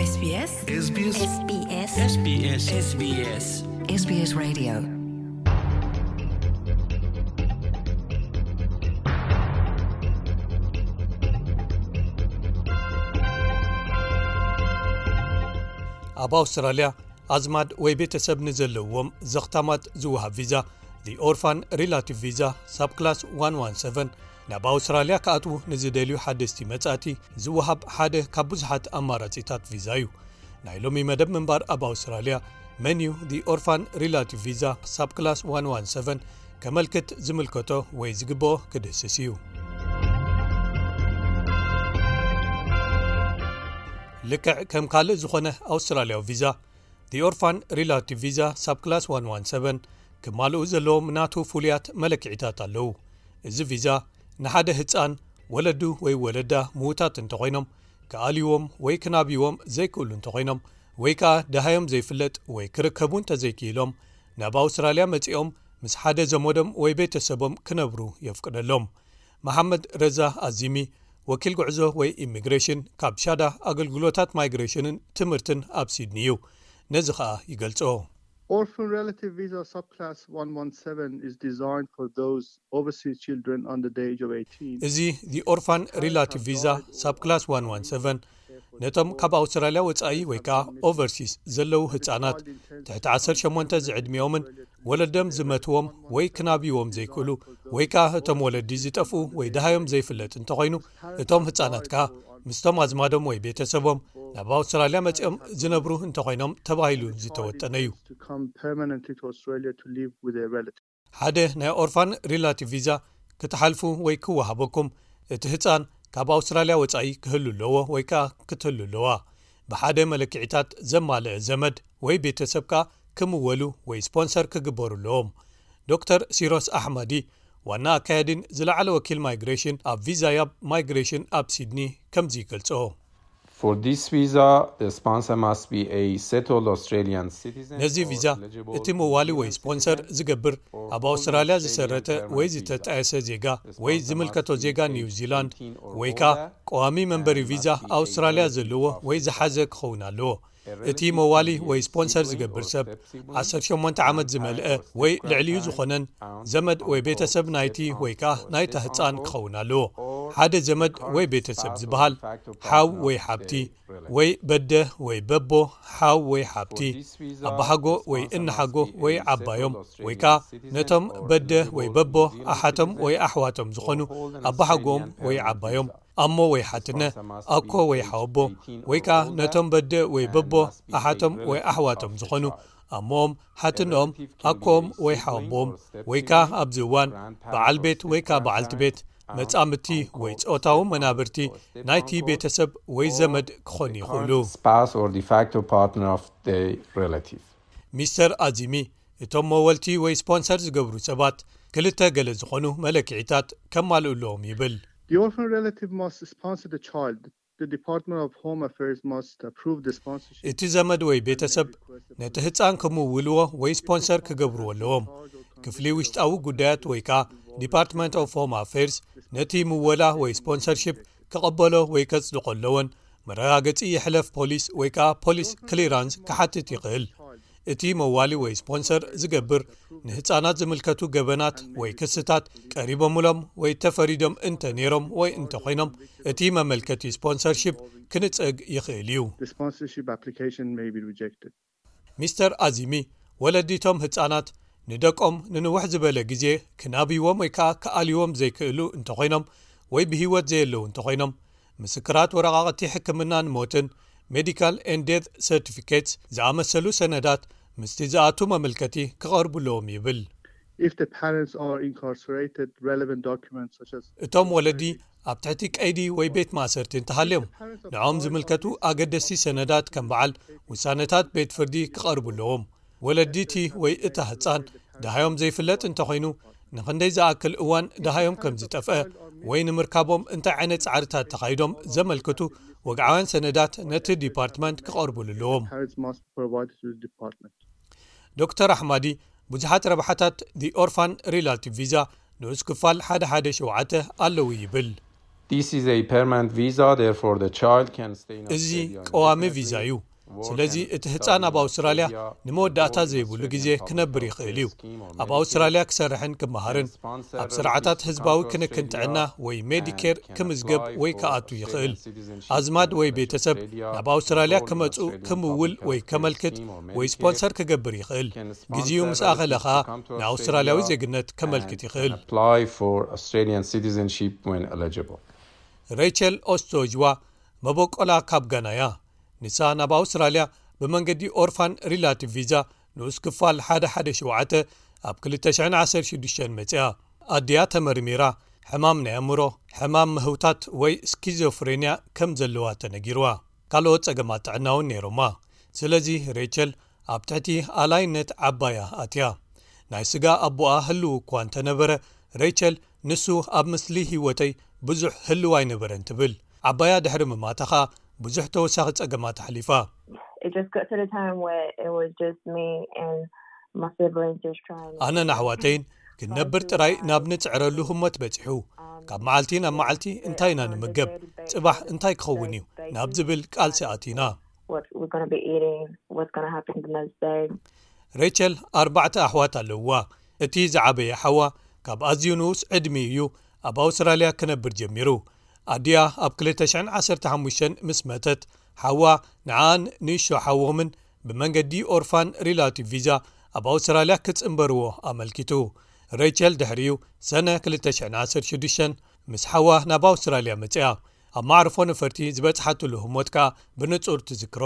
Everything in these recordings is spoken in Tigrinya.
SBS SBS SBS SBS SBS SBS Radio ኣብ ኣውስትራልያ ኣዝማድ ወይ ቤተሰብ ንዘለዎም ዘኽታማት ዝውሃብ ቪዛ The Orphan Relative Visa Subclass 117 ናብ ኣውስትራልያ ከኣትዉ ንዝደልዩ ሓደስቲ መጻእቲ ዝውሃብ ሓደ ካብ ብዙሓት ኣማራጺታት ቪዛ እዩ። ናይ ሎሚ መደብ ምንባር ኣብ ኣውስትራልያ መኒዩ The Orphan Relative Visa Subclass 117 ከመልክት ዝምልከቶ ወይ ዝግብኦ ክድህስስ እዩ። ልክዕ ከም ካልእ ዝኾነ ኣውስትራልያዊ ቪዛ The Orphan Relative Visa Subclass 117 ክማልኡ ዘለዎም ናቱ ፍሉያት መለክዒታት ኣለዉ። እዚ ቪዛ ንሓደ ህፃን ወለዱ ወይ ወለዳ ምዉታት እንተኾይኖም ከኣልይዎም ወይ ክናብይዎም ዘይክእሉ እንተኾይኖም ወይ ከዓ ደሃዮም ዘይፍለጥ ወይ ክርከቡ እንተዘይክኢሎም ናብ ኣውስትራልያ መጺኦም ምስ ሓደ ዘመዶም ወይ ቤተሰቦም ክነብሩ የፍቅደሎም። መሐመድ ረዛ ኣዚሚ ወኪል ጉዕዞ ወይ ኢሚግሬሽን ካብ ሻዳ ኣገልግሎታት ማይግሬሽንን ትምህርትን ኣብ ሲድኒ እዩ። ነዚ ከዓ ይገልጾ። Orphan Relative Visa Subclass 117 is designed for those overseas children under the age of 18. እዚ The Orphan Relative Visa Subclass 117 ነቶም ካብ ኣውስትራልያ ወጻኢ ወይ ከዓ ኦቨርሲስ ዘለዉ ህፃናት ትሕቲ 18 ዝዕድሚኦምን ወለዶም ዝመትዎም ወይ ክናብይዎም ዘይክእሉ ወይ ከዓ እቶም ወለዲ ዝጠፍኡ ወይ ደሃዮም ዘይፍለጥ እንተኾይኑ እቶም ህፃናት ከዓ ምስቶም ኣዝማዶም ወይ ቤተሰቦም ናብ ኣውስትራልያ መጺኦም ዝነብሩ እንተኾይኖም ተባሂሉ ዝተወጠነ እዩ። ሓደ ናይ ኦርፋን ሪላቲቭ ቪዛ ክትሓልፉ ወይ ክወሃበኩም እቲ ህፃን ካብ ኣውስትራልያ ወጻኢ ክህሉ ኣለዎ ወይ ከዓ ክትህሉ ኣለዋ። ብሓደ መለክዒታት ዘማልአ ዘመድ ወይ ቤተሰብ ከዓ ክምወሉ ወይ ስፖንሰር ክግበሩ ኣለዎም። ዶክተር ሲሮስ ኣሕመዲ ዋና ኣካያድን ዝለዓለ ወኪል ማይግሬሽን ኣብ ቪዛ ያብ ማይግሬሽን ኣብ ሲድኒ ከምዚ ይገልጾ። For this visa, the sponsor must be a settled Australian citizen. ነዚ ቪዛ እቲ መዋሊ ወይ ስፖንሰር ዝገብር ኣብ ኣውስትራልያ ዝሰረተ ወይ ዝተጣየሰ ዜጋ ወይ ዝምልከቶ ዜጋ ኒውዚላንድ ወይ ከዓ ቀዋሚ መንበሪ ቪዛ ኣውስትራልያ ዘለዎ ወይ ዝሓዘ ክኸውን ኣለዎ። እቲ መዋሊ ወይ ስፖንሰር ዝገብር ሰብ 18 ዓመት ዝመልአ ወይ ልዕሊኡ ዝኾነን ዘመድ ወይ ቤተሰብ ናይቲ ወይ ከዓ ናይታ ህፃን ክኸውን ኣለዎ። ሓደ ዘመድ ወይ ቤተሰብ ዝበሃል ሓው ወይ ሓብቲ ወይ በደ ወይ በቦ ሓው ወይ ሓብቲ ኣባሓጎ ወይ እንሓጎ ወይ ዓባዮም ወይ ከዓ ነቶም በደ ወይ በቦ ኣሓቶም ወይ ኣሕዋቶም ዝኾኑ ኣባሓጎም ወይ ዓባዮም ኣሞ ወይ ሓትነ ኣኮ ወይ ሓወቦ ወይ ከዓ ነቶም በደ ወይ በቦ ኣሓቶም ወይ ኣሕዋቶም ዝኾኑ ኣሞኦም ሓትነኦም ኣኮም ወይ ሓወቦም ወይ ከዓ ኣብዚ እዋን በዓል ቤት ወይ ከዓ በዓልቲ ቤት መጻምቲ ወይ ጾታዊ መናብርቲ ናይቲ ቤተሰብ ወይ ዘመድ ክኾኑ ይኽእሉ። ሚስተር ኣዚሚ እቶም መወልቲ ወይ ስፖንሰር ዝገብሩ ሰባት ክልተ ገለ ዝኾኑ መለክዒታት ከማልኡ ኣለዎም ይብል። The orphan relative must sponsor the child. The Department of Home Affairs must approve the sponsorship. እቲ ዘመድ ወይ ቤተሰብ ነቲ ህፃን ክምውልዎ ወይ ስፖንሰር ክገብርዎ ኣለዎም። ክፍሊ ውሽጣዊ ጉዳያት ወይ ከዓ ዲፓርትመንት ኦፍ ሆም ኣፌርስ ነቲ ምወላ ወይ ስፖንሰርሽፕ ክቐበሎ ወይ ከጽድቆ ኣለዎን መረጋገጺ የሕለፍ ፖሊስ ወይ ከዓ ፖሊስ ክሊራንስ ክሓትት ይኽእል። እቲ መዋሊ ወይ ስፖንሰር ዝገብር ንህፃናት ዝምልከቱ ገበናት ወይ ክስታት ቀሪቦምሎም ወይ ተፈሪዶም እንተ ነይሮም ወይ እንተ ኾይኖም እቲ መመልከቲ ስፖንሰርሽፕ ክንጸግ ይኽእል እዩ። ሚስተር ኣዚሚ ወለዲቶም ህፃናት ንደቆም ንንውሕ ዝበለ ግዜ ክናብይዎም ወይ ከዓ ከኣልይዎም ዘይክእሉ እንተ ኾይኖም ወይ ብሂወት ዘየለዉ እንተ ኾይኖም ምስክራት ወረቓቕቲ ሕክምናን ሞትን ሜዲካል ኤንድ ዴት ሰርቲፊኬትስ ዝኣመሰሉ ሰነዳት ምስቲ ዝኣቱ መመልከቲ ክቐርቡለዎም ይብል። እቶም ወለዲ ኣብ ትሕቲ ቀይዲ ወይ ቤት ማእሰርቲ እንተሃልዮም ንዖም ዝምልከቱ ኣገደስቲ ሰነዳት ከም በዓል ውሳነታት ቤት ፍርዲ ክቐርቡለዎም። ወለዲቲ ወይ እታ ህፃን ደሃዮም ዘይፍለጥ እንተኾይኑ ንኽንደይ ዝኣክል እዋን ደሃዮም ከም ዝጠፍአ ወይ ንምርካቦም እንታይ ዓይነት ጻዕርታት ተኻይዶም ዘመልክቱ ወግዓውያን ሰነዳት ነቲ ዲፓርትመንት ክቐርቡሉ ኣለዎም። ዶክተር ኣሕማዲ ብዙሓት ረብሓታት The Orphan Relative Visa ንኡስ ክፋል 117 ኣለዉ ይብል። This is a permanent visa, therefore the child can stay in እዚ Australia. ቀዋሚ ቪዛ እዩ ስለዚ እቲ ህፃን ኣብ ኣውስትራልያ ንመወዳእታ ዘይብሉ ግዜ ክነብር ይኽእል እዩ ኣብ ኣውስትራልያ ክሰርሕን ክመሃርን ኣብ ስርዓታት ህዝባዊ ክንክን ጥዕና ወይ ሜዲኬር ክምዝገብ ወይ ከኣቱ ይኽእል ኣዝማድ ወይ ቤተሰብ ናብ ኣውስትራልያ ክመፁ ክምውል ወይ ከመልክት ወይ ስፖንሰር ክገብር ይኽእል ግዜኡ ምስ ኣኸለኻ ንኣውስትራልያዊ ዜግነት ከመልክት ይኽእል Apply for Australian citizenship when eligible. ሬቸል ኦስቶጅዋ መበቆላ ካብ ጋናያ ንሳ ናብ ኣውስትራልያ ብመንገዲ ኦርፋን ሪላቲቭ ቪዛ ንኡስ ክፋል 117 ኣብ 2016 መጽያ ኣድያ ተመርሚራ ሕማም ናይ ኣእምሮ ሕማም ምህውታት ወይ ስኪዞፍሬንያ ከም ዘለዋ ተነጊርዋ ካልኦት ጸገማት ጥዕና እውን ነይሮማ ስለዚ ሬቸል ኣብ ትሕቲ ኣላይነት ዓባያ ኣትያ ናይ ስጋ ኣቦኣ ህልው እኳ እንተነበረ ሬቸል ንሱ ኣብ ምስሊ ህይወተይ ብዙሕ ህልው ኣይነበረን ትብል ዓባያ ድሕሪ ምማታኻ ብዙሕ ተወሳኺ ጸገማት ሓሊፋ ኣነ ናሕዋተይን ክንነብር ጥራይ ናብ ንጽዕረሉ ህሞት በፂሑ ካብ መዓልቲ ናብ መዓልቲ እንታይ ኢና ንምገብ ጽባሕ እንታይ ክኸውን እዩ ናብ ዝብል ቃልሲ ኣቲና ሬቸል 4 ኣሕዋት ኣለውዋ እቲ ዝዓበየ ሓዋ ካብ ኣዝዩ ንኡስ ዕድሚ እዩ ኣብ ኣውስትራልያ ክነብር ጀሚሩ ኣድያ ኣብ 2015 ምስ መተት ሓዋ ንዓን ንእሾ ሓዎምን ብመንገዲ ኦርፋን ሪላቲቭ ቪዛ ኣብ ኣውስትራልያ ክጽምበርዎ ኣመልኪቱ ሬቸል ድሕሪኡ ሰነ 2016 ምስ ሓዋ ናብ ኣውስትራልያ መጽያ ኣብ ማዕርፎ ነፈርቲ ዝበጽሓትሉ ህሞት ከዓ ብንጹር ትዝክሮ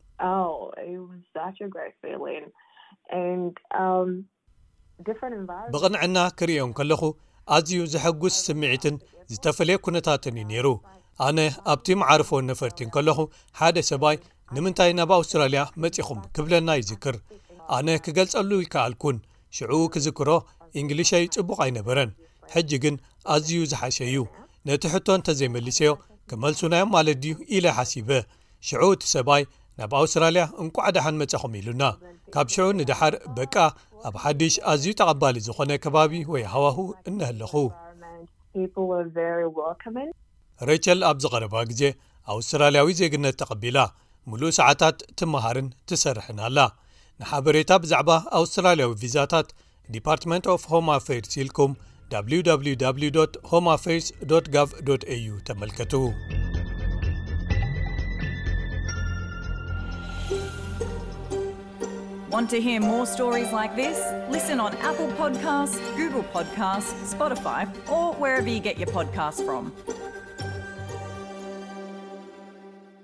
ብቕንዕና ክሪኦም ከለኹ ኣዝዩ ዘሐጉስ ስምዒትን ዝተፈለየ ኩነታትን እዩ ነይሩ ኣነ ኣብቲ ማዕርፎ ነፈርቲ ከለኹ ሓደ ሰባይ ንምንታይ ናብ ኣውስትራልያ መጺኹም ክብለና ይዝክር ኣነ ክገልጸሉ ይከኣልኩን ሽዑ ክዝክሮ እንግሊሸይ ጽቡቕ ኣይነበረን ሕጂ ግን ኣዝዩ ዝሓሸዩ ነቲ ሕቶ እንተዘይመሊሰዮ ክመልሱናዮም ማለት ድዩ ኢለ ሓሲበ ሽዑ እቲ ሰባይ ናብ ኣውስትራልያ እንቋዕ ደሓን መጻኹም ኢሉና ካብ ሽዑ ንድሓር በቃ ኣብ ሓድሽ ኣዝዩ ተቐባሊ ዝኾነ ከባቢ ወይ ሃዋሁ እነህለኹ ሬቸል ኣብ ዝቐረባ ግዜ ኣውስትራልያዊ ዜግነት ተቐቢላ ሙሉእ ሰዓታት ትመሃርን ትሰርሕን ኣላ ንሓበሬታ ብዛዕባ ኣውስትራልያዊ ቪዛታት ዲፓርትመንት ኦፍ ሆም ኣፌርስ ኢልኩም www.homeaffairs.gov.au ተመልከቱ Want to hear more stories like this? Listen on Apple Podcasts, Google Podcasts, Spotify, or wherever you get your podcasts from.